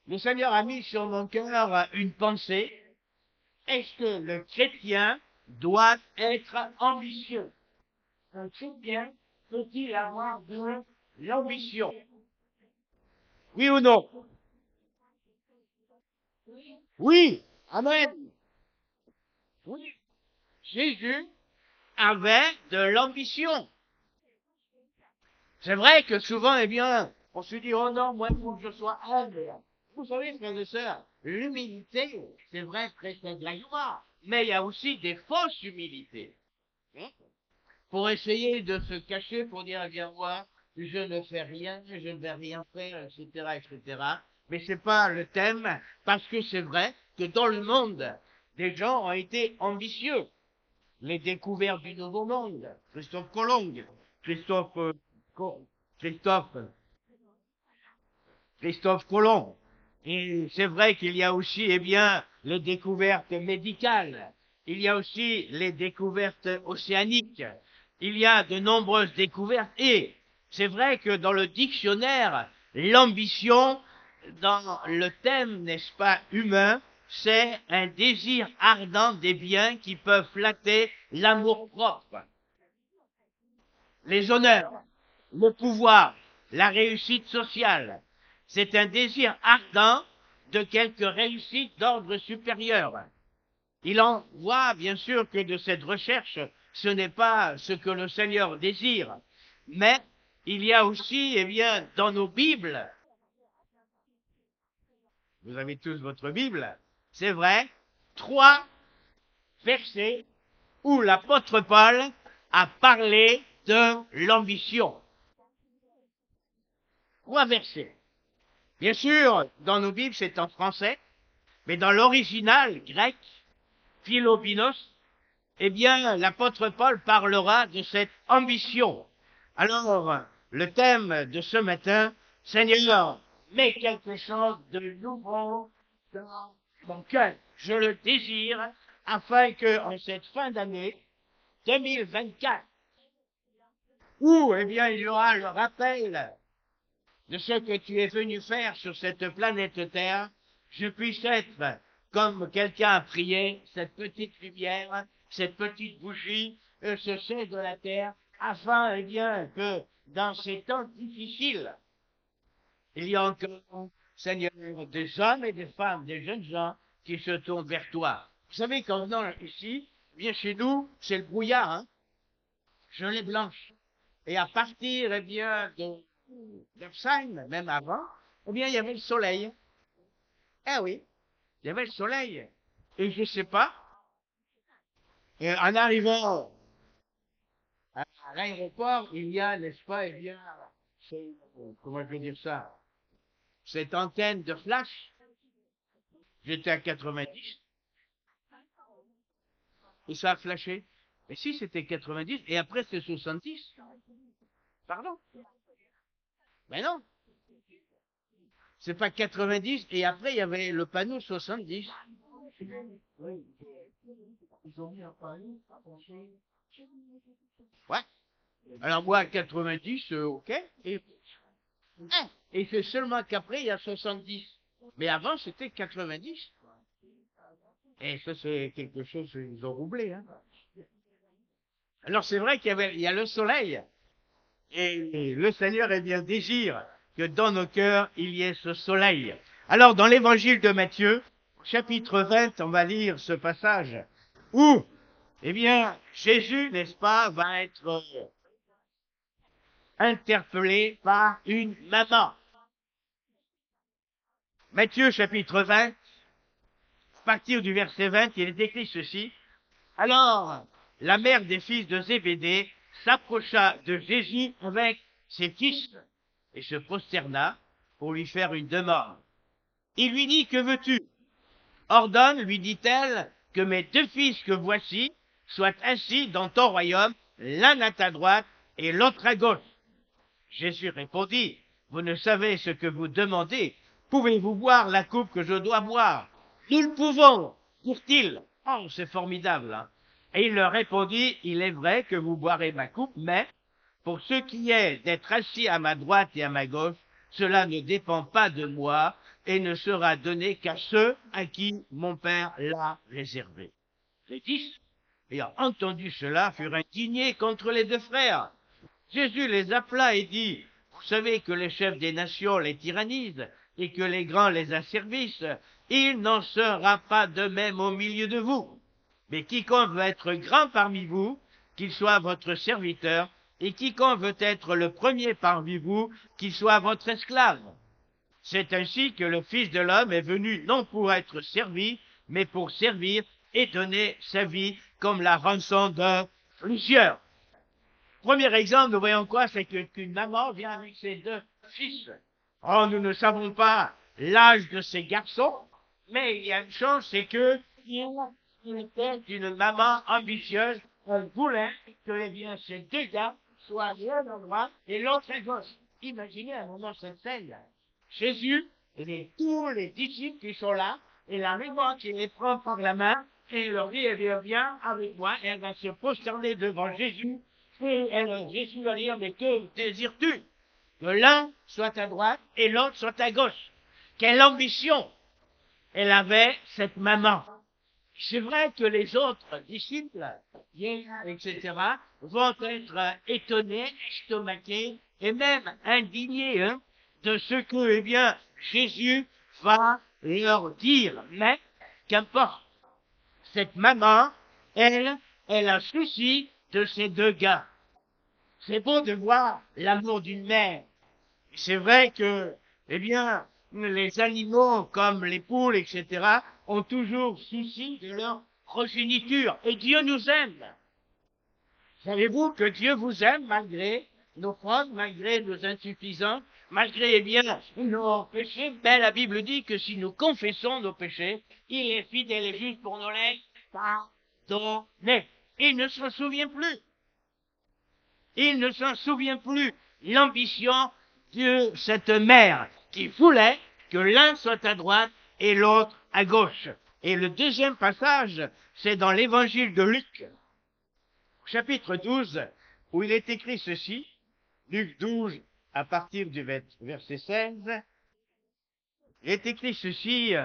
Le Seigneur a mis sur mon cœur une pensée. Est-ce que le chrétien doit être ambitieux? Un chrétien peut-il avoir de l'ambition? Oui ou non? Oui. Amen. Oui. Jésus avait de l'ambition. C'est vrai que souvent, eh bien, on se dit, oh non, moi, il faut que je sois humble. Vous savez, frères et sœurs, l'humilité, c'est vrai, précède la joie, mais il y a aussi des fausses humilités. Hein. Pour essayer de se cacher, pour dire, eh bien, moi, je ne fais rien, je ne vais rien faire, etc., etc. Mais c'est pas le thème, parce que c'est vrai que dans le monde, des gens ont été ambitieux. Les découvertes du Nouveau Monde, Christophe Colomb, Christophe, Christophe, Christophe Colomb. Et c'est vrai qu'il y a aussi, eh bien, les découvertes médicales. Il y a aussi les découvertes océaniques. Il y a de nombreuses découvertes. Et c'est vrai que dans le dictionnaire, l'ambition, dans le thème, n'est-ce pas, humain, c'est un désir ardent des biens qui peuvent flatter l'amour-propre, les honneurs, le pouvoir, la réussite sociale. C'est un désir ardent de quelque réussite d'ordre supérieur. Il en voit bien sûr que de cette recherche, ce n'est pas ce que le Seigneur désire, mais il y a aussi, eh bien, dans nos Bibles, vous avez tous votre Bible, c'est vrai, 3 versets où l'apôtre Paul a parlé de l'ambition. 3 versets. Bien sûr, dans nos Bibles, c'est en français, mais dans l'original grec, Philobinos, eh bien, l'apôtre Paul parlera de cette ambition. Alors, le thème de ce matin, Seigneur, mets quelque chose de nouveau dans mon cœur. Je le désire afin que, en cette fin d'année 2024, où, eh bien, il y aura le rappel de ce que tu es venu faire sur cette planète Terre, je puisse être, comme quelqu'un a prié, cette petite lumière, cette petite bougie, ce sein de la terre, afin, eh bien, que dans ces temps difficiles, il y a encore, Seigneur, des hommes et des femmes, des jeunes gens qui se tournent vers toi. Vous savez qu'en venant ici, bien chez nous, c'est le brouillard, hein, gelée blanche. Et à partir, eh bien, d'Epstein, même avant, eh bien, il y avait le soleil. Eh oui, il y avait le soleil. Et je sais pas, en arrivant à l'aéroport, il y a, n'est-ce pas, eh bien, comment je vais dire ça, cette antenne de flash. J'étais à 90 et ça a flashé. Mais si c'était 90 et après c'est 70, pardon. Mais non, c'est pas 90 et après il y avait le panneau 70. Oui. Ils ont mis un panneau. Ouais. Alors moi, à 90, ok. Et c'est seulement qu'après, il y a 70. Mais avant, c'était 90. Et ça, c'est quelque chose qu'ils ont roublé. Hein. Alors c'est vrai il y a le soleil. Et le Seigneur est bien désir que dans nos cœurs, il y ait ce soleil. Alors, dans l'évangile de Matthieu, chapitre 20, on va lire ce passage où, eh bien, Jésus, n'est-ce pas, va être interpellé par une maman. Matthieu chapitre 20, à partir du verset 20, il est écrit ceci. Alors, la mère des fils de Zébédée s'approcha de Jésus avec ses fils et se prosterna pour lui faire une demande. Il lui dit, que veux-tu? Ordonne, lui dit-elle, que mes 2 fils que voici soient assis dans ton royaume, l'un à ta droite et l'autre à gauche. Jésus répondit, vous ne savez ce que vous demandez. Pouvez-vous boire la coupe que je dois boire? Nous le pouvons, dirent-ils. Oh, c'est formidable. Hein? Et il leur répondit, il est vrai que vous boirez ma coupe, mais pour ce qui est d'être assis à ma droite et à ma gauche, cela ne dépend pas de moi, et ne sera donné qu'à ceux à qui mon Père l'a réservé. » Les 10, ayant entendu cela, furent indignés contre les deux frères. Jésus les appela et dit, « Vous savez que les chefs des nations les tyrannisent et que les grands les asservissent. Il n'en sera pas de même au milieu de vous. Mais quiconque veut être grand parmi vous, qu'il soit votre serviteur, et quiconque veut être le premier parmi vous, qu'il soit votre esclave. C'est ainsi que le Fils de l'homme est venu non pour être servi, mais pour servir et donner sa vie comme la rançon de plusieurs. » Premier exemple, nous voyons quoi? C'est qu'une maman vient avec ses deux fils. Oh, nous ne savons pas l'âge de ces garçons, mais il y a une chose, c'est que il était une maman ambitieuse. Elle voulait que eh bien, ces deux gars soient l'un à droite et l'autre à gauche. Imaginez un moment cette scène. Jésus et tous les disciples qui sont là, et la maman qui les prend par la main et leur dit, eh bien, viens avec moi, et elle va se prosterner devant Jésus, et Jésus va dire, mais que désires-tu? Que l'un soit à droite et l'autre soit à gauche. Quelle ambition elle avait, cette maman. C'est vrai que les autres disciples, etc., vont être étonnés, estomaqués, et même indignés de ce que, eh bien, Jésus va leur dire. Mais, qu'importe, cette maman, elle a souci de ces deux gars. C'est beau de voir l'amour d'une mère. C'est vrai que, eh bien, les animaux comme les poules, etc., ont toujours souci de leur progéniture. Et Dieu nous aime. Savez-vous que Dieu vous aime malgré nos fautes, malgré nos insuffisances, malgré, eh bien, nos péchés? Ben, la Bible dit que si nous confessons nos péchés, il est fidèle et juste pour nous les pardonner. Il ne s'en souvient plus. Il ne s'en souvient plus. L'ambition de cette mère qui voulait que l'un soit à droite et l'autre à gauche. Et le deuxième passage, c'est dans l'évangile de Luc, chapitre 12, où il est écrit ceci, Luc 12, à partir du verset 16, il est écrit ceci,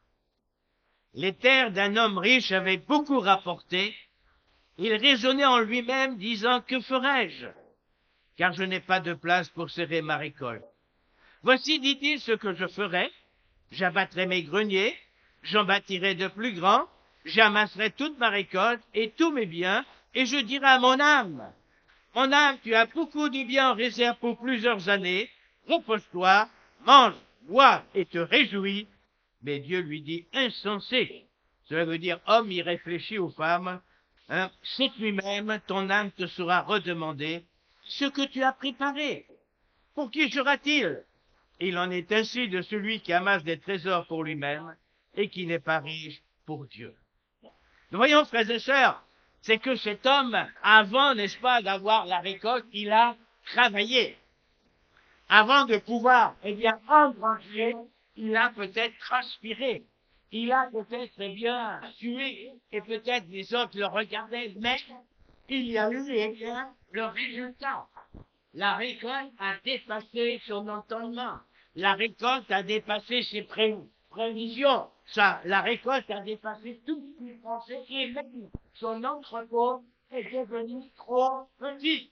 « Les terres d'un homme riche avaient beaucoup rapporté. Il raisonnait en lui-même, disant, que ferai-je? Car je n'ai pas de place pour serrer ma récolte. Voici, dit-il, ce que je ferai. J'abattrai mes greniers, j'en bâtirai de plus grands, j'amasserai toute ma récolte et tous mes biens, et je dirai à mon âme, tu as beaucoup de biens en réserve pour plusieurs années, repose-toi, mange, bois et te réjouis. Mais Dieu lui dit, insensé. Cela veut dire, homme irréfléchi aux femmes, cette nuit-même, ton âme te sera redemandée. Ce que tu as préparé, pour qui sera-t-il? Il en est ainsi de celui qui amasse des trésors pour lui-même et qui n'est pas riche pour Dieu. Nous voyons, frères et sœurs, c'est que cet homme, avant, n'est-ce pas, d'avoir la récolte, il a travaillé. Avant de pouvoir, eh bien, engranger, il a peut-être transpiré. Il a peut-être, eh bien, sué, et peut-être les autres le regardaient, mais il y a eu, eh bien, le résultat. La récolte a dépassé son entendement. La récolte a dépassé ses prévisions. La récolte a dépassé tout ce qu'il pensait, et même son entrepôt est devenu trop petit.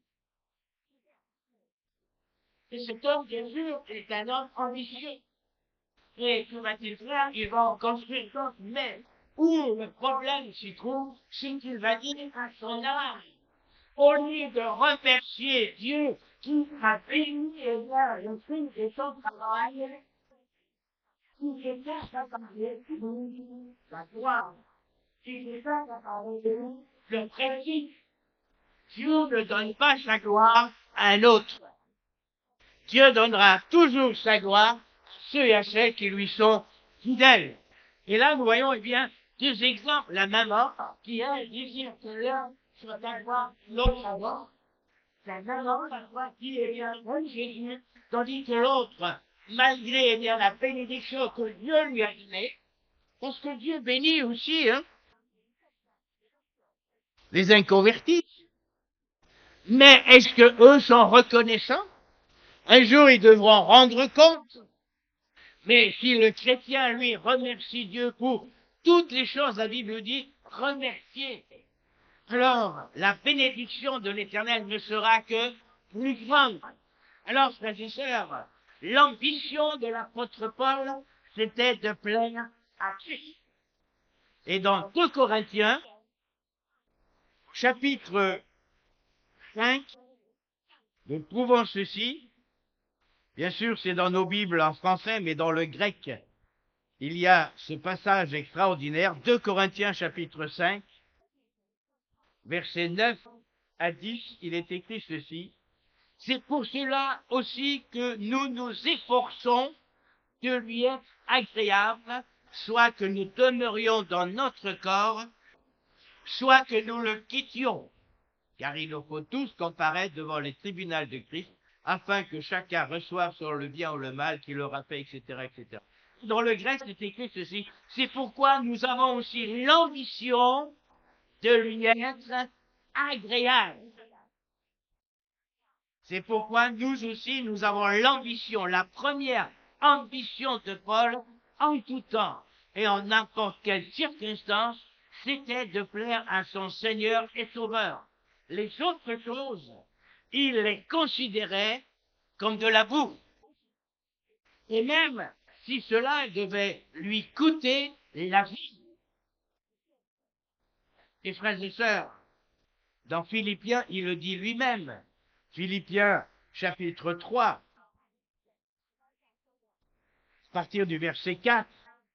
Et cet homme, bien sûr, est un homme ambitieux. Et que va-t-il faire? Il va en construire d'autres, mais où le problème s'y trouve, c'est qu'il va dire à son âme, au lieu de remercier Dieu qui a béni et bien le fruit de son travail, qui cherche à parler la gloire, qui cherche à parler le principe. Dieu ne donne pas sa gloire à un autre. Dieu donnera toujours sa gloire à ceux et à celles qui lui sont fidèles. Et là, nous voyons, eh bien, deux exemples. La maman, qui, elle, désire que l'un soit à droite, l'autre à droite. La maman, à droite, qui, eh bien, aime Jésus, tandis que l'autre, malgré, eh bien, la bénédiction que Dieu lui a donnée, parce que Dieu bénit aussi, les inconvertis. Mais est-ce que eux sont reconnaissants? Un jour, ils devront rendre compte. Mais si le chrétien, lui, remercie Dieu pour toutes les choses, la Bible dit, remercier. Alors, la bénédiction de l'Éternel ne sera que plus grande. Alors, frères et sœurs, l'ambition de l'apôtre Paul, c'était de plaire à Christ. Et dans 2 Corinthiens, chapitre 5, nous trouvons ceci. Bien sûr, c'est dans nos Bibles en français, mais dans le grec, il y a ce passage extraordinaire. 2 Corinthiens, chapitre 5, versets 9 à 10, il est écrit ceci. C'est pour cela aussi que nous nous efforçons de lui être agréable, soit que nous demeurions dans notre corps, soit que nous le quittions. Car il nous faut tous comparaître devant les tribunaux de Christ, afin que chacun reçoive sur le bien ou le mal qu'il aura fait, etc., etc. Dans le grec, c'est écrit ceci. C'est pourquoi nous avons aussi l'ambition de lui être agréable. C'est pourquoi nous aussi, nous avons l'ambition, la première ambition de Paul, en tout temps et en n'importe quelle circonstance, c'était de plaire à son Seigneur et Sauveur. Les autres choses, il les considérait comme de la boue. Et même si cela devait lui coûter la vie. Et frères et sœurs, dans Philippiens, il le dit lui-même. Philippiens, chapitre 3, à partir du verset 4,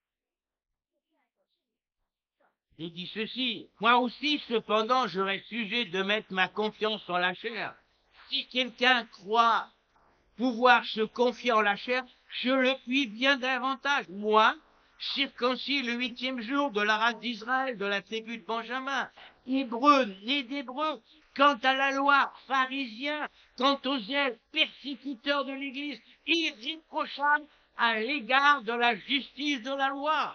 il dit ceci. Moi aussi, cependant, j'aurais sujet de mettre ma confiance en la chair. Si quelqu'un croit pouvoir se confier en la chair, je le puis bien davantage. Moi, circoncis le 8e jour de la race d'Israël, de la tribu de Benjamin, hébreu, né d'hébreu, quant à la loi, pharisien, quant aux zèle, persécuteur de l'Église, irréprochable à l'égard de la justice de la loi.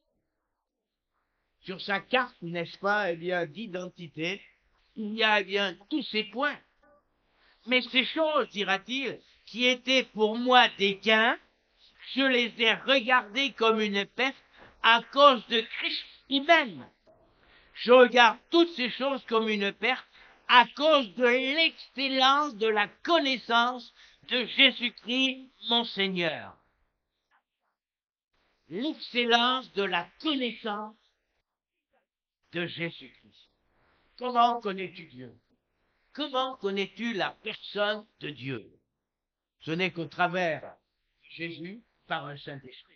Sur sa carte, n'est-ce pas, eh bien, d'identité, il y a, eh bien, tous ces points. Mais ces choses, dira-t-il, qui étaient pour moi des gains, je les ai regardées comme une perte à cause de Christ lui-même. Je regarde toutes ces choses comme une perte à cause de l'excellence de la connaissance de Jésus-Christ, mon Seigneur. L'excellence de la connaissance de Jésus-Christ. Comment connais-tu Dieu? Comment connais-tu la personne de Dieu? Ce n'est qu'au travers Jésus par un Saint-Esprit.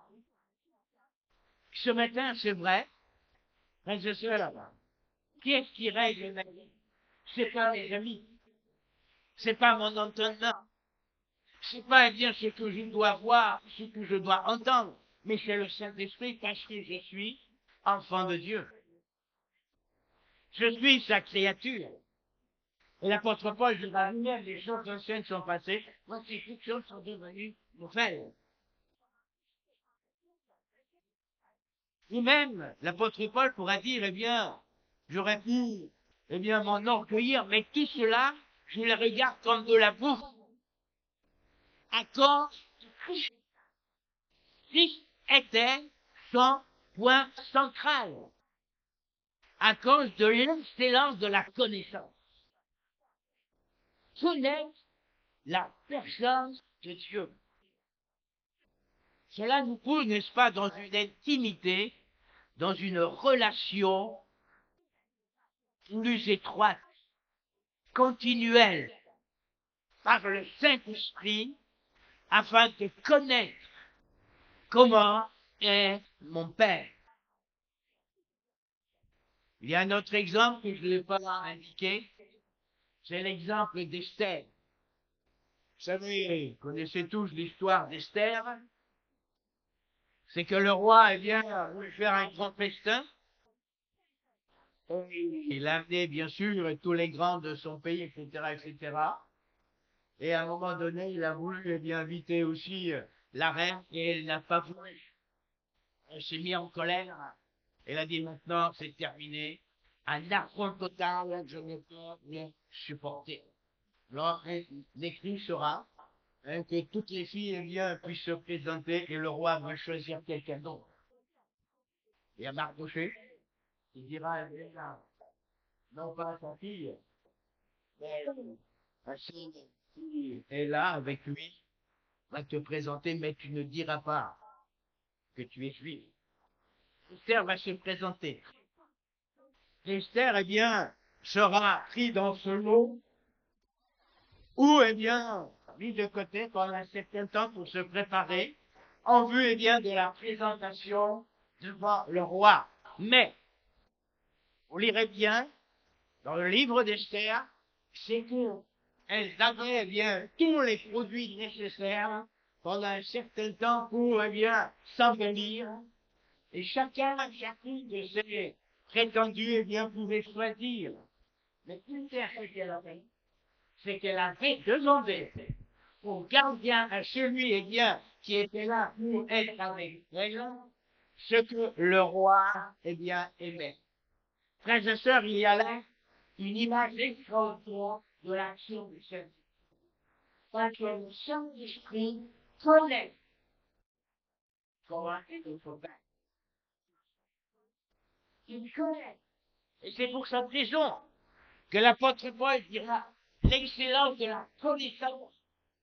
Ce matin, c'est vrai, frères et sœurs là-bas, qui est-ce qui règle ma vie? C'est pas mes amis, c'est pas mon entendement, c'est pas bien ce que je dois voir, ce que je dois entendre, mais c'est le Saint-Esprit parce que je suis enfant de Dieu. Je suis sa créature. Et l'apôtre Paul dira lui-même, les choses anciennes sont passées, voici toutes choses sont devenues nouvelles. Lui-même, l'apôtre Paul pourra dire, eh bien, j'aurais pu, eh bien, m'enorgueillir, mais tout cela, je le regarde comme de la boue. À cause de Christ. Christ était son point central. À cause de l'excellence de la connaissance. Connaître la personne de Dieu. Cela nous pousse, n'est-ce pas, dans une intimité, dans une relation plus étroite, continuelle, par le Saint-Esprit, afin de connaître comment est mon Père. Il y a un autre exemple que je ne vais pas indiquer, c'est l'exemple d'Esther. Vous savez, vous connaissez tous l'histoire d'Esther. C'est que le roi, eh bien, voulu faire un grand festin. Il a amené, bien sûr, tous les grands de son pays, etc., etc. Et à un moment donné, il a voulu, eh bien, inviter aussi la reine, et elle n'a pas voulu. Elle s'est mise en colère. Elle a dit maintenant, c'est terminé. Un affront total, je ne peux le supporter. Alors, l'écrit sera hein, que toutes les filles eh bien, puissent se présenter et le roi va choisir quelqu'un d'autre. Et à Mardochée, il dira, eh bien, non pas sa fille, mais sa fille qui est là avec lui, va te présenter, mais tu ne diras pas que tu es juif. Esther va se présenter. Esther, eh bien, sera pris dans ce lot ou, eh bien, mis de côté pendant un certain temps pour se préparer en vue, eh bien, de la présentation devant le roi. Mais, vous lirez bien, dans le livre d'Esther, c'est qu'elles avaient, eh bien, tous les produits nécessaires pendant un certain temps pour, eh bien, s'embellir. Et chacune de ces prétendus, eh bien, pouvait choisir. Mais plus tard, ce qu'elle avait, c'est qu'elle avait demandé au gardien, à celui, eh bien, qui était là pour être avec elle, ce que le roi, eh bien, aimait. Frères et sœurs, il y a là une image extraordinaire de l'action du Saint-Esprit. Parce que le Saint-Esprit connaît comment il faut faire. Il connaît. Et c'est pour cette raison que l'apôtre Paul dira l'excellence de la connaissance.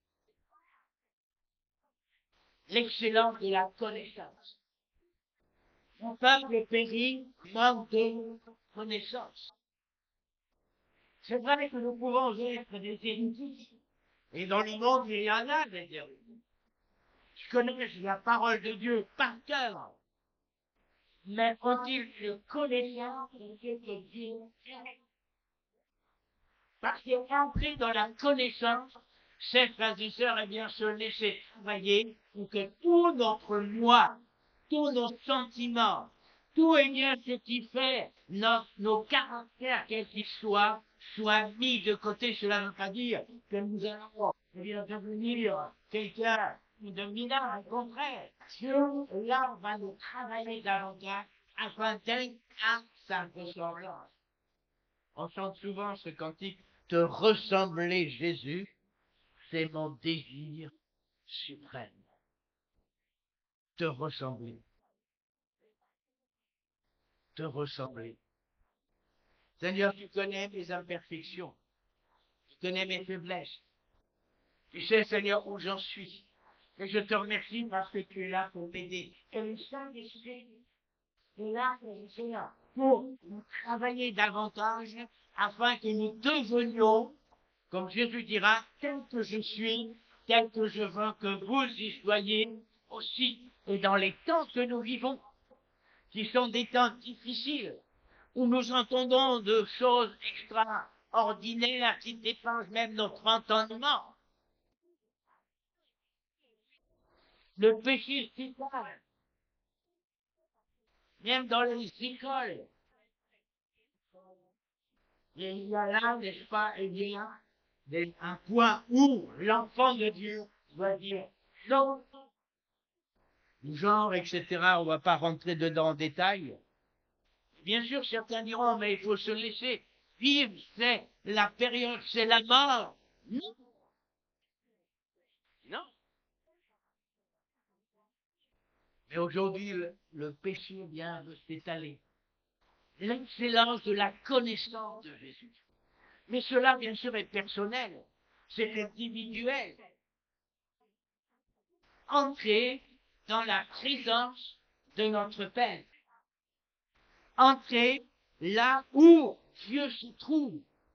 L'excellence de la connaissance. Mon peuple périt manque de connaissance. C'est vrai que nous pouvons être des érudits. Et dans le monde, il y en a des érudits. Je connais la parole de Dieu par cœur. Mais ont-ils une connaissance de ce que Dieu fait? Parce qu'entrer dans la connaissance, c'est, frères et sœurs, eh bien, se laisser travailler pour que tout notre moi, tous nos sentiments, tout eh bien ce qui fait nos caractères, quels qu'ils soient, soient mis de côté. Cela ne veut pas dire que nous allons eh bien, devenir quelqu'un de minable. Au contraire, Dieu, là, va nous travailler davantage afin d'être à sa ressemblance. On chante souvent ce cantique, te ressembler Jésus, c'est mon désir suprême. Te ressembler, te ressembler. Seigneur, tu connais mes imperfections, tu connais mes faiblesses. Tu sais, Seigneur, où j'en suis. Et je te remercie parce que tu es là pour m'aider. Et le Saint-Esprit est là, Seigneur, pour nous travailler davantage afin que nous devenions, comme Jésus dira, tel que je suis, tel que je veux que vous y soyez aussi. Et dans les temps que nous vivons, qui sont des temps difficiles, où nous entendons de choses extraordinaires qui dépassent même notre entendement, le péché s'étale, même dans les écoles. Et il y a là, n'est-ce pas, eh bien, un point où l'enfant de Dieu doit dire non, genre, etc. On ne va pas rentrer dedans en détail. Bien sûr, certains diront, mais il faut se laisser vivre, c'est la période, c'est la mort. Non, non. Mais aujourd'hui, le péché vient de s'étaler. L'excellence de la connaissance de Jésus. Mais cela, bien sûr, est personnel. C'est individuel. Entrer dans la présence de notre Père. Entrer là où Dieu se trouve.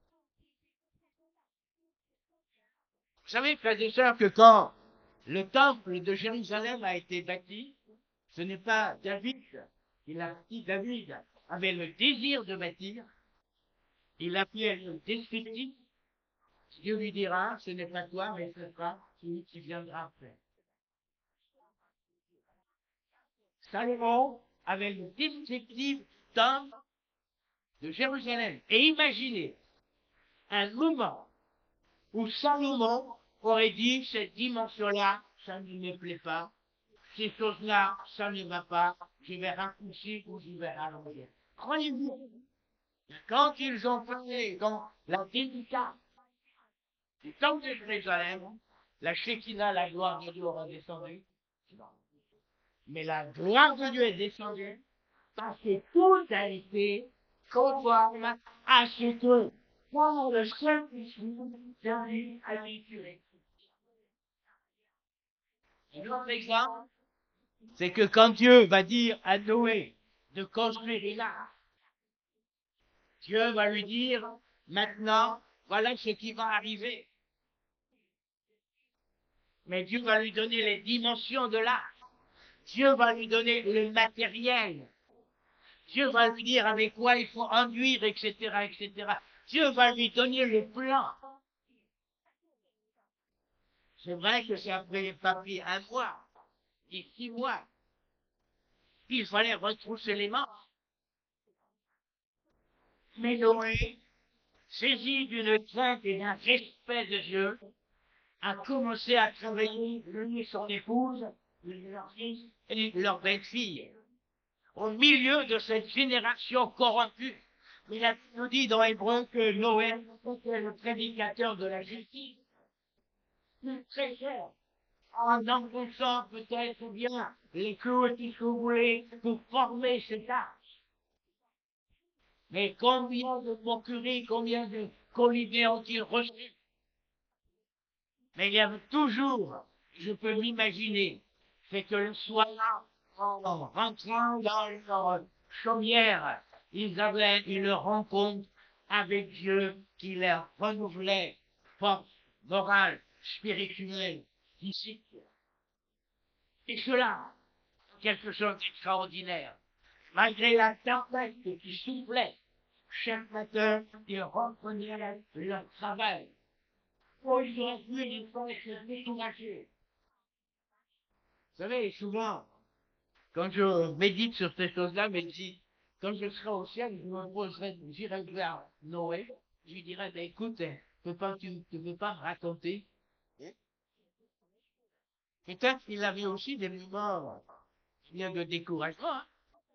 Vous savez, frères et sœurs, que quand le temple de Jérusalem a été bâti, ce n'est pas David qui l'a bâti. David avait le désir de bâtir. Il a fait le descriptif. Dieu lui dira, ce n'est pas toi, mais ce sera celui qui viendra après. Salomon avait le descriptif du temple de Jérusalem. Et imaginez un moment où Salomon aurait dit, cette dimension-là, ça ne me plaît pas. Ces choses-là, ça ne va pas. Je vais raccourcir ou je vais rallonger. Croyez-vous, quand ils ont parlé dans la dédicace du temple de Jérusalem, la Shekinah, la gloire de Dieu aura descendu. Mais la gloire de Dieu est descendue parce que tout a été conforme à ce que par le Saint-Esprit David a vécu. Un autre exemple, c'est que quand Dieu va dire à Noé de construire une arche, Dieu va lui dire, maintenant, voilà ce qui va arriver. Mais Dieu va lui donner les dimensions de l'arche. Dieu va lui donner le matériel. Dieu va lui dire avec quoi il faut enduire, etc., etc. Dieu va lui donner le plan. C'est vrai que ça n'a pas pris un mois, ni 6 mois. Il fallait retrousser les manches. Mais Noé, saisi d'une crainte et d'un respect de Dieu, a commencé à travailler, lui et son épouse, leur fils et leur belle-fille, au milieu de cette génération corrompue. Mais la Bible nous dit dans Hébreu que Noé était le prédicateur de la justice. Très cher, en enfonçant peut-être bien les clous si vous voulez pour former cet arche. Mais combien de moqueries, combien de colibés ont-ils reçus? Mais il y avait toujours, je peux m'imaginer, c'est que le soir, en rentrant dans leur chaumière, ils avaient une rencontre avec Dieu qui leur renouvelait force morale, spirituelle, physique. Et cela, quelque chose d'extraordinaire. Malgré la tempête qui soufflait, chaque matin, ils reprenaient leur travail. Aujourd'hui, il faut se décourager. Vous savez, souvent, quand je médite sur ces choses-là, mais si, quand je serai au ciel, je me poserai, j'irai vers Noé, je lui dirai, ben, écoute, tu ne peux pas me raconter. Peut-être qu'il avait aussi des moments de découragement. Hein.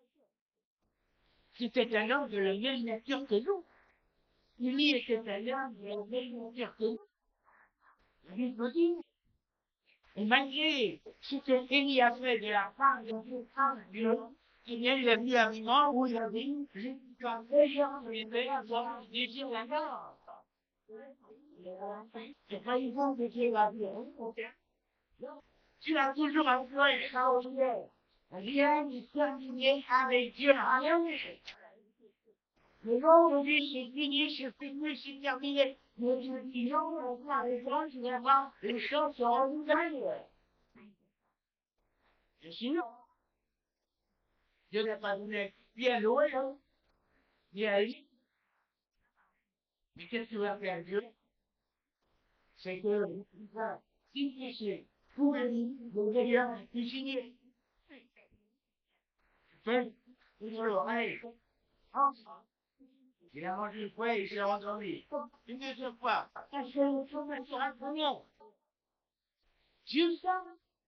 C'était un homme de la même nature que nous. Lui était un homme de la même nature que nous. La Bible dit, et malgré ce que Élie a fait de la part de Dieu, eh bien, il est venu un moment où il a dit, je suis comme déjà les pères doivent désir la mort. C'est pas une fois que Dieu l'a dit, tu as toujours un plan extraordinaire. Rien n'est terminé avec Dieu. Rien. Le jour où dit c'est fini, c'est terminé. Mais je dis non, on va les gens, tu vas voir, les choses seront nouvelles. Et sinon, Dieu n'a pas donné bien loin, hein, ni à lui. Mais qu'est-ce que va faire Dieu? C'est que il va difficile pour lui de venir cuisiner. Fait, il a l'oreille. Il a mangé une fois et il s'est endormi. Une deuxième fois. Parce que le chemin sera bon. Dieu ça.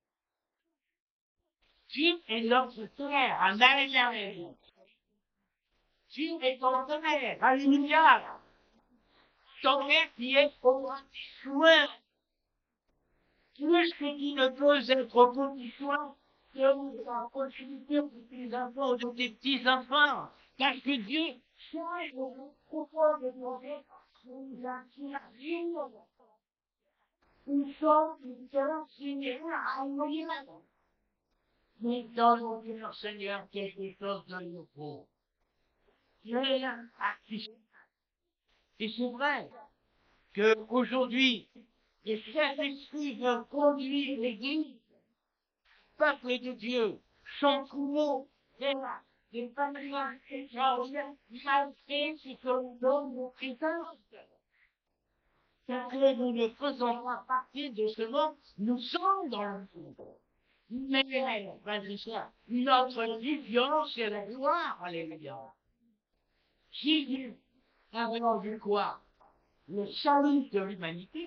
Dieu est notre Père. Amen. Dieu est ton Père. Alléluia. Ton Père qui est au petit soin. Plus que tu ne peux être au petit soin, que la possibilité de tes enfants ou de tes petits-enfants. Parce que Dieu change le propos de ton être, nous inspire une chose qui sera similaire à une moyenne. Mais dans nos cœurs, Seigneur, quelque chose de nouveau. Dieu a actif. Et c'est vrai qu'aujourd'hui, le Saint-Esprit veut conduire l'Église, peuple de Dieu, son troupeau, des familles extraordinaires, malgré ce que nous donne nos présence. Parce que nous ne faisons pas partie de ce monde, nous sommes dans le monde. Mais, frères et sœurs, notre vision, c'est la gloire, alléluia. Jésus a rendu quoi? Le salut de l'humanité,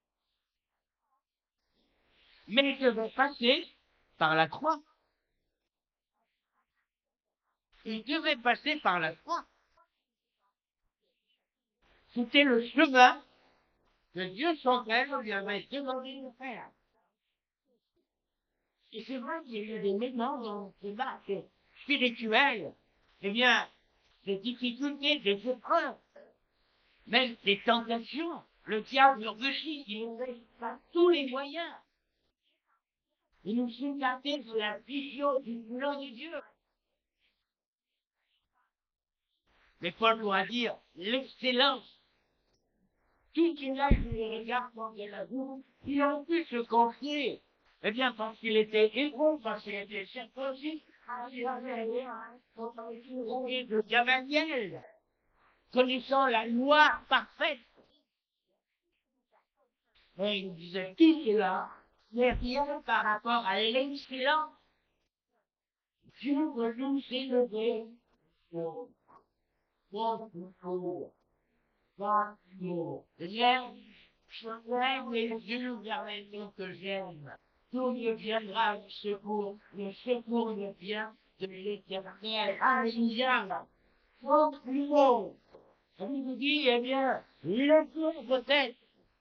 mais il devait passer par la croix. Il devait passer par la croix. C'était le chemin que Dieu son Père lui avait demandé de faire. Et c'est vrai qu'il y a des moments dans ce marques spirituelles, eh bien, des difficultés, des épreuves, même des tentations. Le diable rugit, il nous laisse par tous les moyens. Il nous fait garder de la vision du plan de Dieu. Mais Paul doit dire l'excellence. Tout qu'il a eu les regards quand il a vu, il a pu se confier. Eh bien, parce qu'il était héros, parce qu'il était circoncis, il avait de Gamaliel, connaissant la loi parfaite. Et il disait tout cela n'est rien par rapport à l'excellence. Dieu veut nous élever pour j'aime, je lève les yeux vers les noms que j'aime. Tout me viendra du secours. Le secours me vient de l'Éternel. Alléluia. Donc, nous, on nous dit, eh bien, levez vos têtes.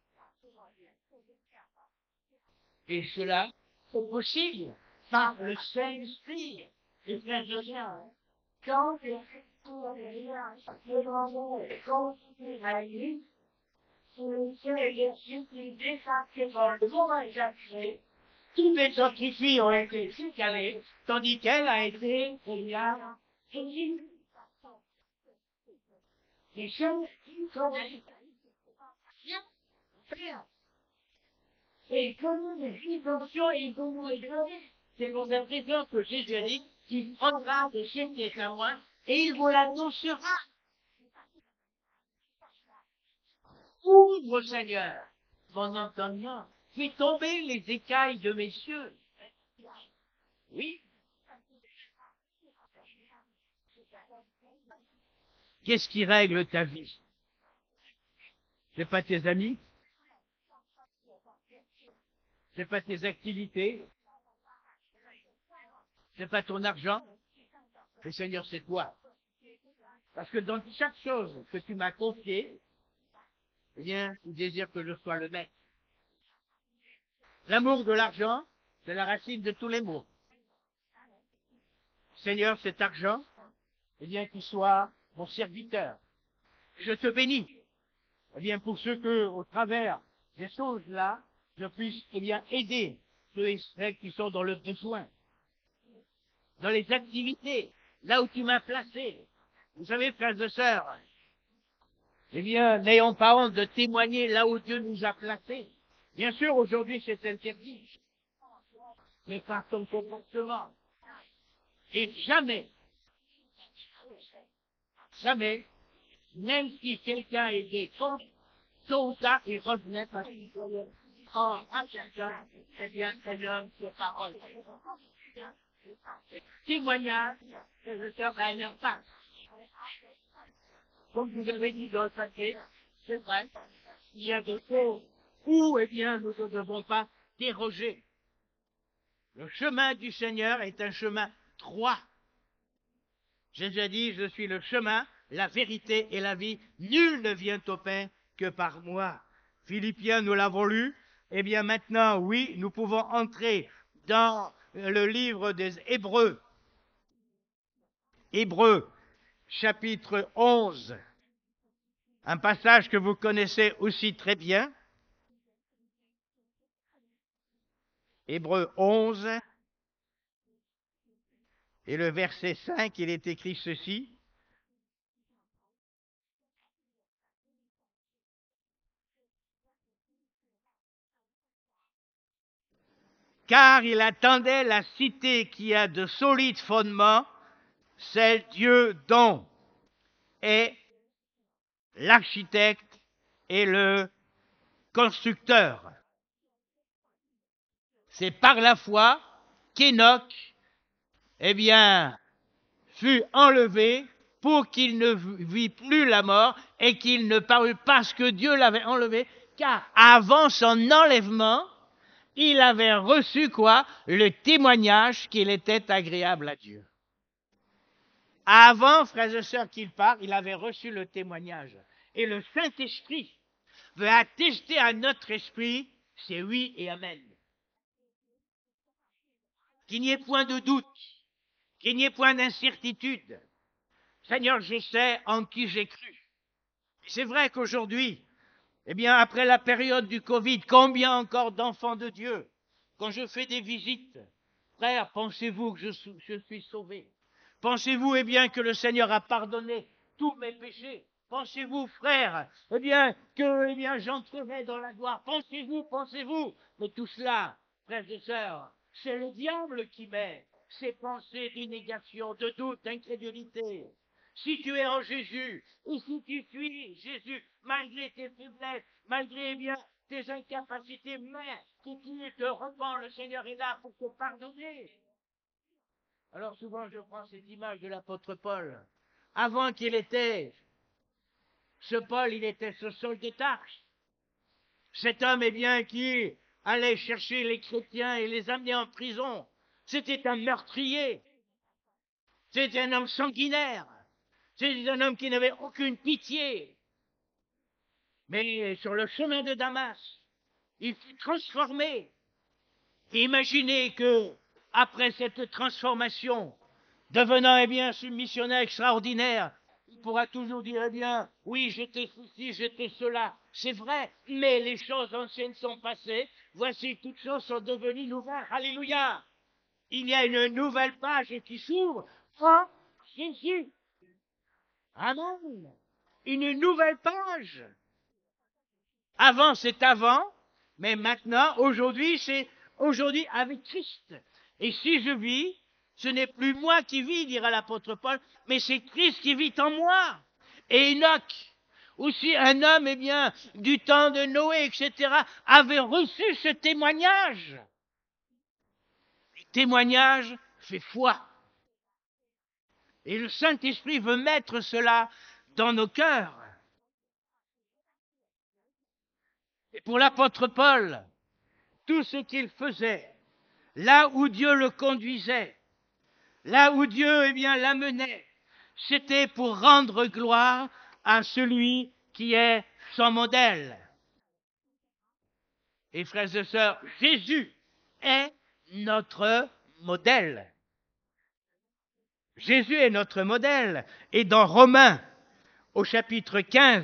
Et cela, c'est possible par le Saint-Esprit. Et frères et sœurs, quand les constituent à l'Église, le Seigneur Jésus qui défacté dans le monde sacré, tous les sacrifices ont été sécalés, tandis qu'elle a été, eh bien, éliminée. Et ceux qui connaissent bien faire. Et comment les rédemptions et comment les donner. C'est pour cette raison que Jésus a dit qu'il prendra de ceux qui est à moi et il vous l'annoncera. Ouvre, Seigneur, mon entendement. Fais tomber les écailles de mes cieux. Oui. Qu'est-ce qui règle ta vie? C'est pas tes amis? C'est pas tes activités? C'est pas ton argent? Le Seigneur, c'est toi. Parce que dans chaque chose que tu m'as confiée, eh bien, tu désires que je sois le maître. L'amour de l'argent, c'est la racine de tous les maux. Seigneur, cet argent, eh bien, qu'il soit mon serviteur. Je te bénis. Eh bien, pour ce que, au travers des choses-là, je puisse, eh bien, aider ceux et celles qui sont dans le besoin, dans les activités, là où tu m'as placé. Vous savez, frères et sœurs, eh bien, n'ayons pas honte de témoigner là où Dieu nous a placés. Bien sûr, aujourd'hui, c'est interdit, mais par ton comportement. Et jamais, jamais, même si quelqu'un est contre, tôt ou tard, il revenait parce qu'il en un quelqu'un, eh bien, c'est l'homme de parole. Témoignage, que je serai leur face. Comme vous avez dit dans le paquet, c'est vrai, il y a des choses où, eh bien, nous ne devons pas déroger. Le chemin du Seigneur est un chemin droit. Jésus a dit, je suis le chemin, la vérité et la vie. Nul ne vient au Père que par moi. Philippiens, nous l'avons lu. Eh bien, maintenant, oui, nous pouvons entrer dans le livre des Hébreux. Hébreux, chapitre 11. Un passage que vous connaissez aussi très bien. Hébreux 11. Et le verset 5, il est écrit ceci. Car il attendait la cité qui a de solides fondements, celle Dieu dont est l'architecte et le constructeur. C'est par la foi qu'Enoch, eh bien, fut enlevé pour qu'il ne vit plus la mort et qu'il ne parut parce que Dieu l'avait enlevé, car avant son enlèvement, il avait reçu quoi? Le témoignage qu'il était agréable à Dieu. Avant, frères et sœurs, qu'il part, il avait reçu le témoignage. Et le Saint-Esprit peut attester à notre esprit, c'est oui et amen. Qu'il n'y ait point de doute, qu'il n'y ait point d'incertitude. Seigneur, je sais en qui j'ai cru. C'est vrai qu'aujourd'hui, eh bien, après la période du Covid, combien encore d'enfants de Dieu, quand je fais des visites, frère, pensez-vous que je suis sauvé? Pensez-vous, eh bien, que le Seigneur a pardonné tous mes péchés? Pensez-vous, frère, eh bien, que, eh bien, j'entrerai dans la gloire? Pensez-vous? Mais tout cela, frères et sœurs, c'est le diable qui met ces pensées d'innégation, de doute, d'incrédulité. Si tu es en Jésus, et si tu suis Jésus, malgré tes faiblesses, malgré, eh bien, tes incapacités, mais si tu te repens, le Seigneur est là pour te pardonner. Alors souvent, je prends cette image de l'apôtre Paul. Avant qu'il était, ce Paul, il était ce Saul de Tarse. Cet homme, eh bien, qui allait chercher les chrétiens et les amener en prison. C'était un meurtrier. C'était un homme sanguinaire. C'était un homme qui n'avait aucune pitié. Mais sur le chemin de Damas, il fut transformé. Et imaginez que, après cette transformation, devenant, eh bien, ce missionnaire extraordinaire, il pourra toujours dire, eh bien, oui, j'étais ceci, j'étais cela. C'est vrai, mais les choses anciennes sont passées. Voici, toutes choses sont devenues nouvelles. Alléluia! Il y a une nouvelle page qui s'ouvre en Jésus. Amen. Une nouvelle page. Avant, c'est avant, mais maintenant, aujourd'hui, c'est aujourd'hui avec Christ. Et si je vis, ce n'est plus moi qui vis, dira l'apôtre Paul, mais c'est Christ qui vit en moi. Et Enoch, aussi un homme, eh bien, du temps de Noé, etc., avait reçu ce témoignage. Le témoignage fait foi. Et le Saint-Esprit veut mettre cela dans nos cœurs. Et pour l'apôtre Paul, tout ce qu'il faisait, là où Dieu le conduisait, là où Dieu, eh bien, l'amenait, c'était pour rendre gloire à celui qui est son modèle. Et frères et sœurs, Jésus est notre modèle. Jésus est notre modèle. Et dans Romains, au chapitre 15,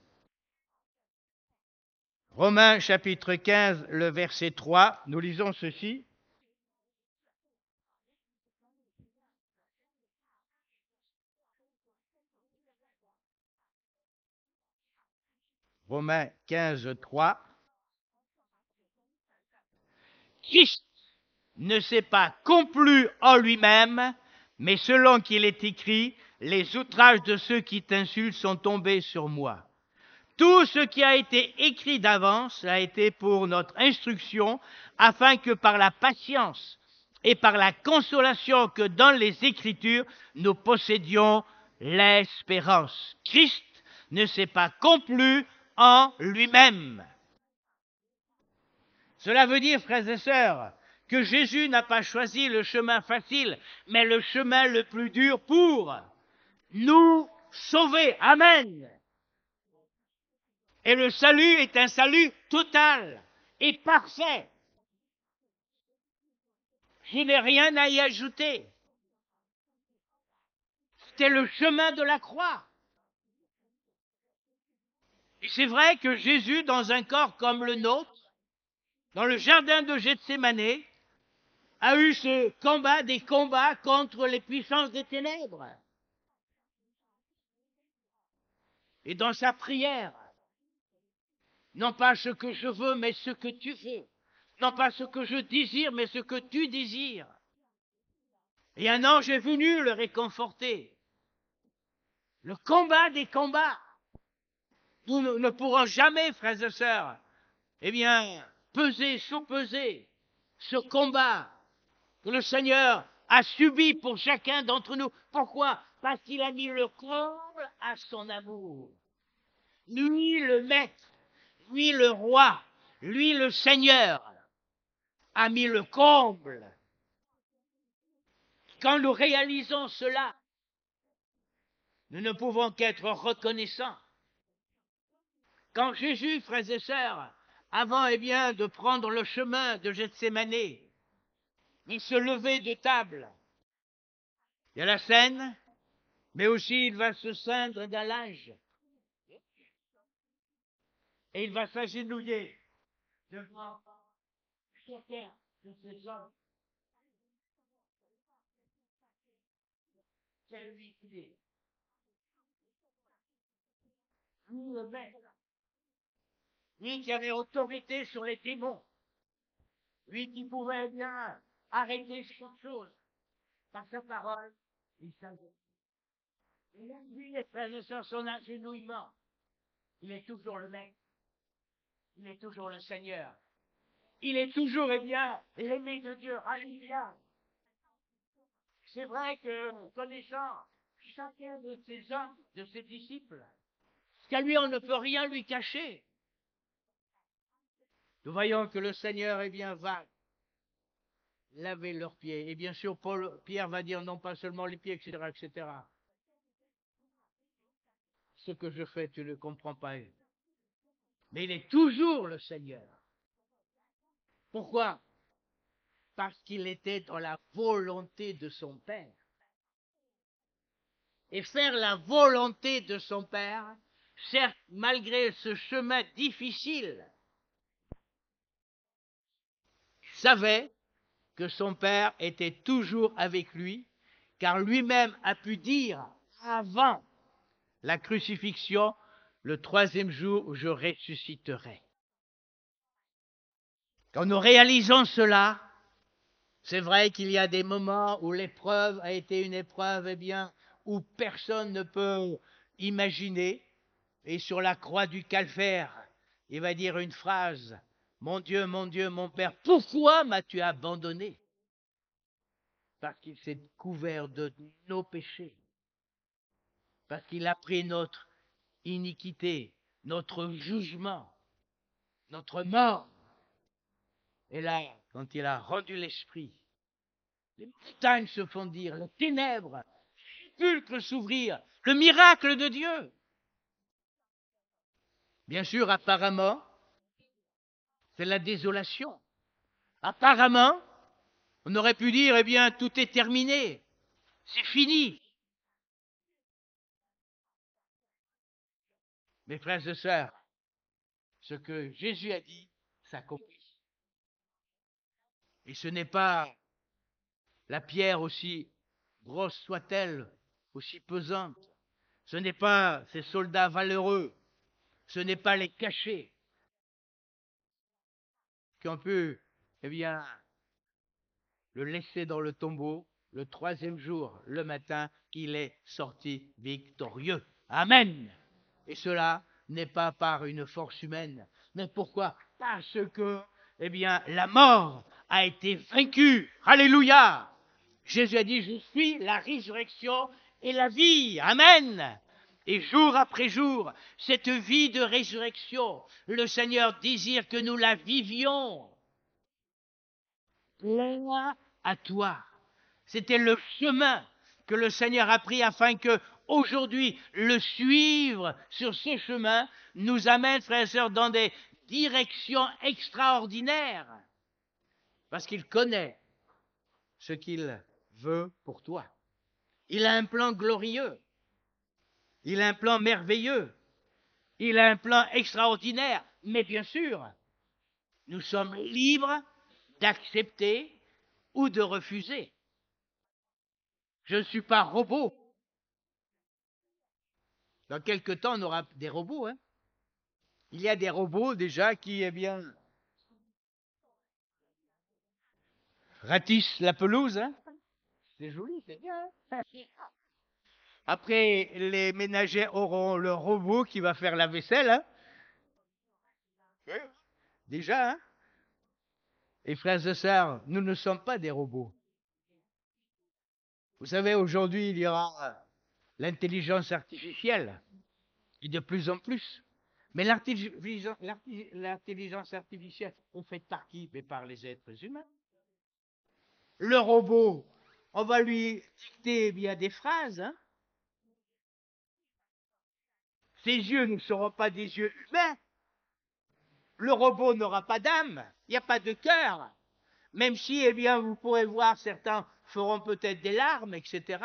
Romains chapitre 15, le verset 3, nous lisons ceci. Romains 15, 3. Christ ne s'est pas complu en lui-même, mais selon qu'il est écrit, les outrages de ceux qui t'insultent sont tombés sur moi. Tout ce qui a été écrit d'avance a été pour notre instruction, afin que par la patience et par la consolation que dans les Écritures, nous possédions l'espérance. Christ ne s'est pas complu en lui-même. Cela veut dire, frères et sœurs, que Jésus n'a pas choisi le chemin facile, mais le chemin le plus dur pour nous sauver. Amen. Et le salut est un salut total et parfait. Je n'ai rien à y ajouter. C'était le chemin de la croix. Et c'est vrai que Jésus, dans un corps comme le nôtre, dans le jardin de Gethsémanée, a eu ce combat, des combats contre les puissances des ténèbres. Et dans sa prière, non pas ce que je veux, mais ce que tu veux. Non pas ce que je désire, mais ce que tu désires. Et un ange est venu le réconforter. Le combat des combats. Nous ne pourrons jamais, frères et sœurs, eh bien, peser, sous-peser ce combat que le Seigneur a subi pour chacun d'entre nous. Pourquoi? Parce qu'il a mis le comble à son amour. Lui, le maître, lui, le roi, lui, le Seigneur, a mis le comble. Quand nous réalisons cela, nous ne pouvons qu'être reconnaissants. Quand Jésus, frères et sœurs, avant de prendre le chemin de Gethsémane, il se levait de table. Il y a la scène, mais aussi il va se ceindre d'un linge. Et il va s'agenouiller devant chacun de ces hommes. C'est lui qui est. Lui le maître. Lui qui avait autorité sur les démons. Lui qui pouvait bien arrêter chaque chose. Par sa parole, il savait. Et même lui, les frères et sœurs, son agenouillement, il est toujours le maître. Il est toujours le Seigneur. Il est toujours, l'aimé de Dieu. Alléluia. C'est vrai que, connaissant chacun de ces hommes, de ses disciples, qu'à lui, on ne peut rien lui cacher. Nous voyons que le Seigneur, va laver leurs pieds. Et bien sûr, Pierre va dire non pas seulement les pieds, etc., etc. Ce que je fais, tu ne comprends pas. Mais il est toujours le Seigneur. Pourquoi? Parce qu'il était dans la volonté de son Père. Et faire la volonté de son Père, certes, malgré ce chemin difficile, il savait que son Père était toujours avec lui, car lui-même a pu dire avant la crucifixion, le 3e jour, je ressusciterai. Quand nous réalisons cela, c'est vrai qu'il y a des moments où l'épreuve a été une épreuve, où personne ne peut imaginer. Et sur la croix du calvaire, il va dire une phrase, mon Dieu, mon Père, pourquoi m'as-tu abandonné? Parce qu'il s'est couvert de nos péchés. Parce qu'il a pris notre iniquité, notre jugement, notre mort. Et là, quand il a rendu l'esprit, les montagnes se fondirent, les ténèbres, les sépulcres s'ouvrirent, le miracle de Dieu. Bien sûr, apparemment, c'est la désolation. Apparemment, on aurait pu dire, tout est terminé, c'est fini. Mes frères et sœurs, ce que Jésus a dit s'accomplit. Et ce n'est pas la pierre, aussi grosse soit-elle, aussi pesante. Ce n'est pas ces soldats valeureux. Ce n'est pas les cachets qui ont pu, le laisser dans le tombeau. Le 3e jour, le matin, il est sorti victorieux. Amen. Et cela n'est pas par une force humaine. Mais pourquoi? Parce que, la mort a été vaincue. Alléluia. Jésus a dit, je suis la résurrection et la vie. Amen. Et jour après jour, cette vie de résurrection, le Seigneur désire que nous la vivions. Plein à toi. C'était le chemin que le Seigneur a pris afin que, aujourd'hui, le suivre sur ce chemin nous amène, frères et sœurs, dans des directions extraordinaires. Parce qu'il connaît ce qu'il veut pour toi. Il a un plan glorieux. Il a un plan merveilleux. Il a un plan extraordinaire. Mais bien sûr, nous sommes libres d'accepter ou de refuser. Je ne suis pas robot. Dans quelque temps, on aura des robots. Il y a des robots déjà qui, ratissent la pelouse. C'est joli, c'est bien. Après, les ménagers auront le robot qui va faire la vaisselle. Oui. Déjà, Et frères et sœurs, nous ne sommes pas des robots. Vous savez, aujourd'hui, il y aura l'intelligence artificielle, et de plus en plus. Mais l'intelligence artificielle, on fait par qui? Mais par les êtres humains. Le robot, on va lui dicter des phrases. Ses yeux ne seront pas des yeux humains, Le robot n'aura pas d'âme, il n'y a pas de cœur. Même si, eh bien, vous pourrez voir, certains feront peut-être des larmes, etc.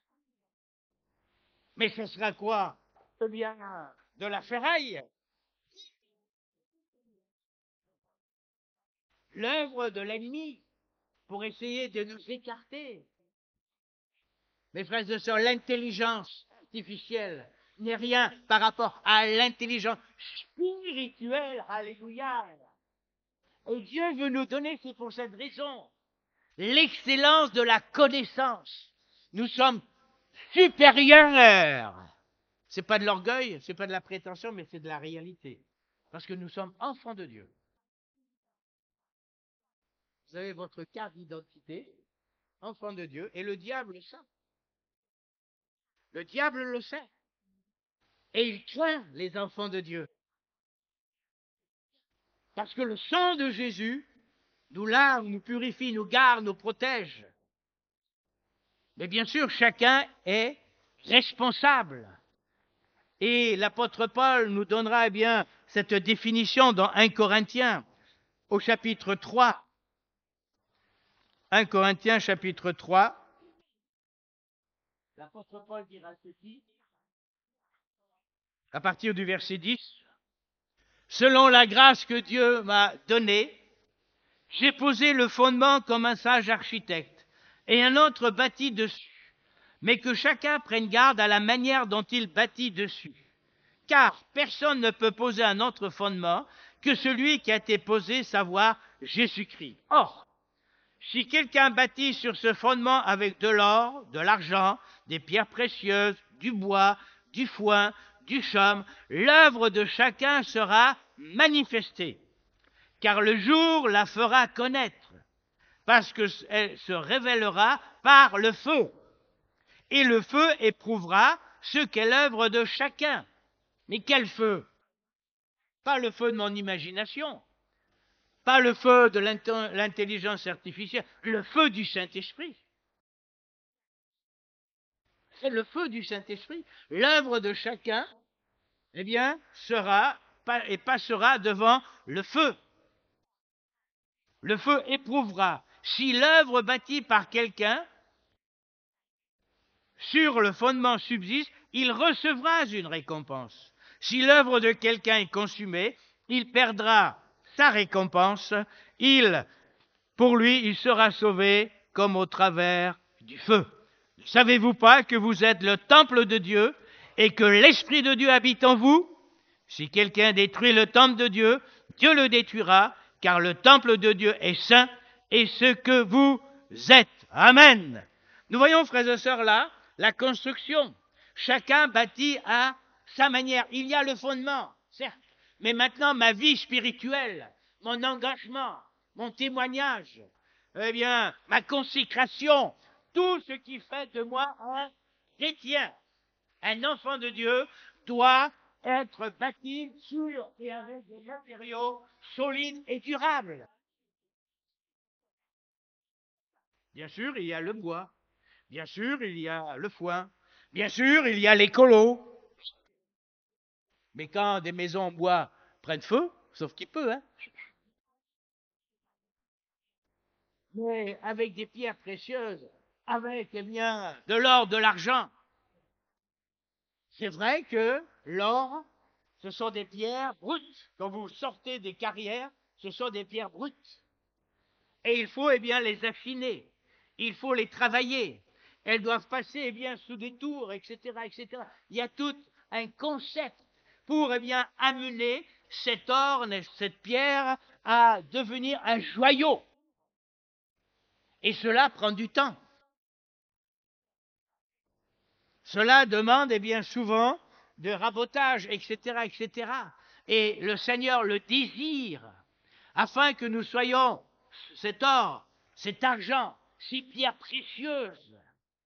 Mais ce sera quoi? Eh bien, de la ferraille. L'œuvre de l'ennemi pour essayer de nous écarter. Mes frères et sœurs, l'intelligence artificielle n'est rien par rapport à l'intelligence spirituelle. Alléluia. Et Dieu veut nous donner, c'est pour cette raison, l'excellence de la connaissance. Nous sommes supérieurs. C'est pas de l'orgueil, c'est pas de la prétention, mais c'est de la réalité. Parce que nous sommes enfants de Dieu. Vous avez votre carte d'identité, enfant de Dieu, et le diable le sait. Le diable le sait. Et il craint les enfants de Dieu. Parce que le sang de Jésus nous lave, nous purifie, nous garde, nous protège. Mais bien sûr, chacun est responsable. Et l'apôtre Paul nous donnera eh bien cette définition dans 1 Corinthiens au chapitre 3. 1 Corinthiens chapitre 3. L'apôtre Paul dira ceci à partir du verset 10. Selon la grâce que Dieu m'a donnée, j'ai posé le fondement comme un sage architecte, et un autre bâtit dessus, mais que chacun prenne garde à la manière dont il bâtit dessus. Car personne ne peut poser un autre fondement que celui qui a été posé, savoir Jésus-Christ. Or, si quelqu'un bâtit sur ce fondement avec de l'or, de l'argent, des pierres précieuses, du bois, du foin, du chaume, l'œuvre de chacun sera manifestée, car le jour la fera connaître, parce qu'elle se révélera par le feu, et le feu éprouvera ce qu'est l'œuvre de chacun. Mais quel feu? Pas le feu de mon imagination, pas le feu de l'intelligence artificielle, le feu du Saint-Esprit. C'est le feu du Saint-Esprit. L'œuvre de chacun, eh bien, sera et passera devant le feu. Le feu éprouvera. Si l'œuvre bâtie par quelqu'un sur le fondement subsiste, il recevra une récompense. Si l'œuvre de quelqu'un est consumée, il perdra sa récompense. Pour lui, il sera sauvé comme au travers du feu. Ne savez-vous pas que vous êtes le temple de Dieu et que l'Esprit de Dieu habite en vous? Si quelqu'un détruit le temple de Dieu, Dieu le détruira, car le temple de Dieu est saint et ce que vous êtes. Amen. Nous voyons, frères et sœurs, là, la construction. Chacun bâtit à sa manière. Il y a le fondement, certes, mais maintenant ma vie spirituelle, mon engagement, mon témoignage, eh bien, ma consécration, tout ce qui fait de moi un chrétien, un enfant de Dieu, doit être bâti sur et avec des matériaux solides et durables. Bien sûr, il y a le bois. Bien sûr, il y a le foin. Bien sûr, il y a l'écolo. Mais quand des maisons en bois prennent feu, sauf qu'il peut, hein. Mais avec des pierres précieuses, avec, eh bien, de l'or, de l'argent. C'est vrai que l'or, ce sont des pierres brutes. Quand vous sortez des carrières, ce sont des pierres brutes. Et il faut, eh bien, les affiner. Il faut les travailler. Elles doivent passer, eh bien, sous des tours, etc., etc. Il y a tout un concept pour, eh bien, amener cet or, cette pierre, à devenir un joyau. Et cela prend du temps. Cela demande, eh bien, souvent, de rabotage, etc., etc. Et le Seigneur le désire, afin que nous soyons cet or, cet argent, ces pierres précieuses,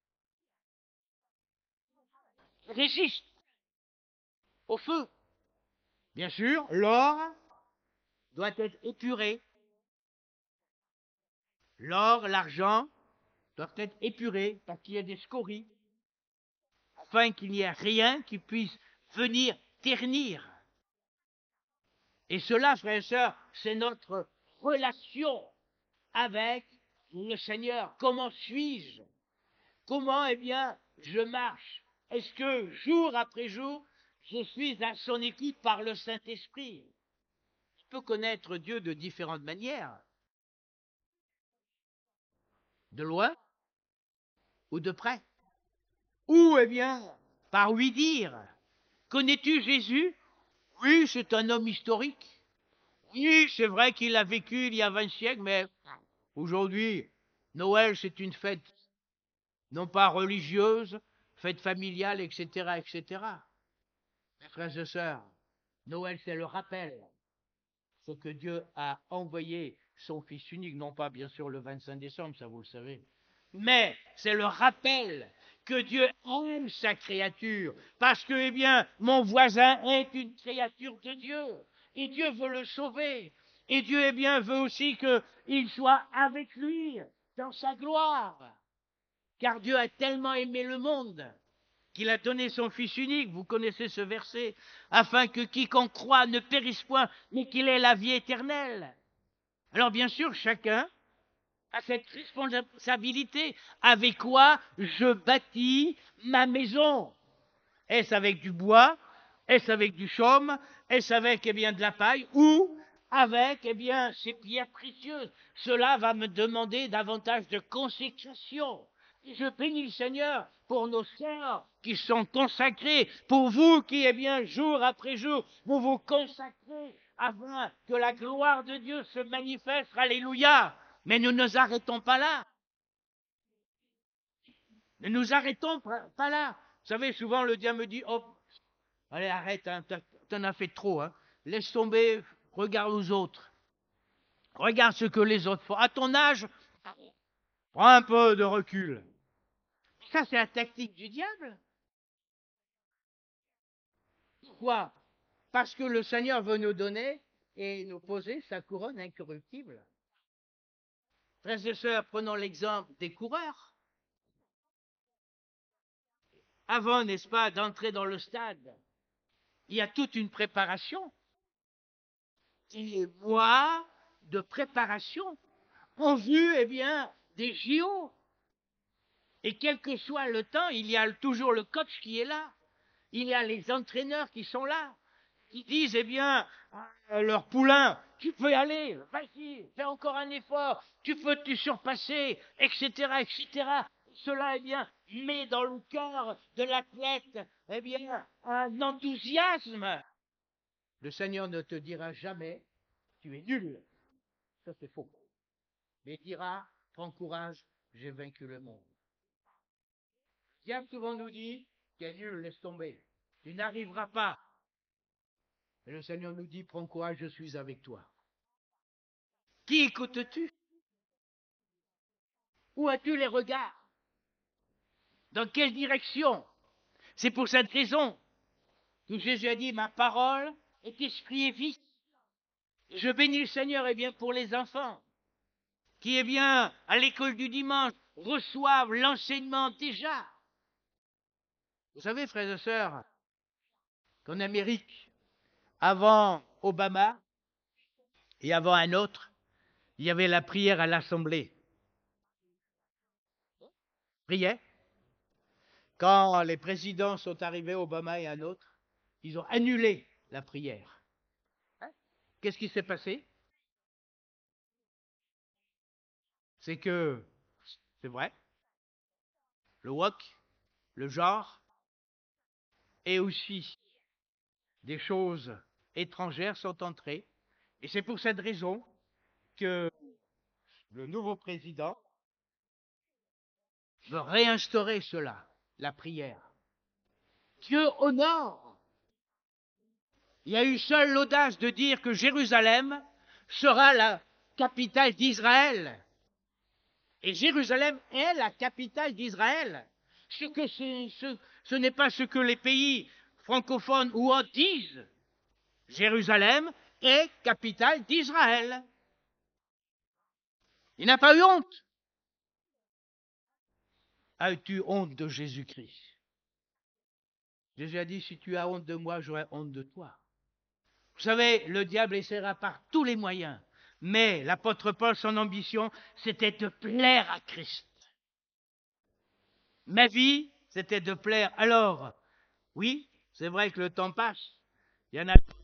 résistent au feu. Bien sûr, l'or doit être épuré. L'or, l'argent doivent être épurés parce qu'il y a des scories, afin qu'il n'y ait rien qui puisse venir ternir. Et cela, frères et sœurs, c'est notre relation avec le Seigneur. Comment suis-je? Comment, eh bien, je marche? Est-ce que jour après jour, je suis à son écoute par le Saint-Esprit? Je peux connaître Dieu de différentes manières, de loin ou de près. Ou, eh bien, par oui dire. Connais-tu Jésus? Oui, c'est un homme historique. Oui, c'est vrai qu'il a vécu il y a 20 siècles, mais aujourd'hui, Noël, c'est une fête non pas religieuse, fête familiale, etc., etc. Mes frères et sœurs, Noël, c'est le rappel, ce que Dieu a envoyé son Fils unique, non pas bien sûr le 25 décembre, ça vous le savez, mais c'est le rappel que Dieu aime sa créature, parce que, eh bien, mon voisin est une créature de Dieu, et Dieu veut le sauver, et Dieu, eh bien, veut aussi qu'il soit avec lui dans sa gloire, car Dieu a tellement aimé le monde qu'il a donné son Fils unique, vous connaissez ce verset, afin que quiconque croit ne périsse point, mais qu'il ait la vie éternelle. Alors bien sûr, chacun a cette responsabilité. Avec quoi je bâtis ma maison? Est-ce avec du bois? Est-ce avec du chaume? Est-ce avec, eh bien, de la paille? Ou avec, eh bien, ces pierres précieuses? Cela va me demander davantage de consécration. Et je bénis le Seigneur pour nos sœurs qui sont consacrées, pour vous qui, eh bien, jour après jour, vous vous consacrez afin que la gloire de Dieu se manifeste. Alléluia! Mais nous ne nous arrêtons pas là. Ne nous arrêtons pas là. Vous savez, souvent le diable me dit, oh, allez, arrête, hein, t'en as fait trop. Hein. Laisse tomber, regarde aux autres. Regarde ce que les autres font. À ton âge, prends un peu de recul. Ça, c'est la tactique du diable. Pourquoi? Parce que le Seigneur veut nous donner et nous poser sa couronne incorruptible. Frères et sœurs, prenons l'exemple des coureurs. Avant, n'est-ce pas, d'entrer dans le stade, il y a toute une préparation. Des mois de préparation en vue, eh bien, des JO. Et quel que soit le temps, il y a toujours le coach qui est là. Il y a les entraîneurs qui sont là, qui disent, eh bien, à leur poulain, tu peux y aller, vas-y, fais encore un effort, tu peux te surpasser, etc., etc. Cela, eh bien, met dans le cœur de l'athlète, eh bien, un enthousiasme. Le Seigneur ne te dira jamais, tu es nul. Ça, c'est faux. Mais il dira, prends courage, j'ai vaincu le monde. Le diable souvent nous dit, tu es nul, laisse tomber. Tu n'arriveras pas. Et le Seigneur nous dit, prends courage, je suis avec toi. Qui écoutes-tu? Où as-tu les regards? Dans quelle direction? C'est pour cette raison que Jésus a dit, ma parole est esprit et vie. Je bénis le Seigneur, eh bien, pour les enfants qui, eh bien, à l'école du dimanche, reçoivent l'enseignement déjà. Vous savez, frères et sœurs, qu'en Amérique, avant Obama et avant un autre, il y avait la prière à l'Assemblée. Priait. Quand les présidents sont arrivés, Obama et un autre, ils ont annulé la prière. Qu'est-ce qui s'est passé? C'est que, c'est vrai, le wok, le genre, et aussi des choses étrangères sont entrées. Et c'est pour cette raison que le nouveau président veut réinstaurer cela, la prière. Dieu honore. Il y a eu seule l'audace de dire que Jérusalem sera la capitale d'Israël. Et Jérusalem est la capitale d'Israël. Ce n'est pas ce que les pays francophones ou autres disent. Jérusalem est capitale d'Israël. Il n'a pas eu honte. As-tu honte de Jésus-Christ? Jésus a dit, si tu as honte de moi, j'aurai honte de toi. Vous savez, le diable essaiera par tous les moyens. Mais l'apôtre Paul, son ambition, c'était de plaire à Christ. Ma vie, c'était de plaire. Alors, oui, c'est vrai que le temps passe. Il y en a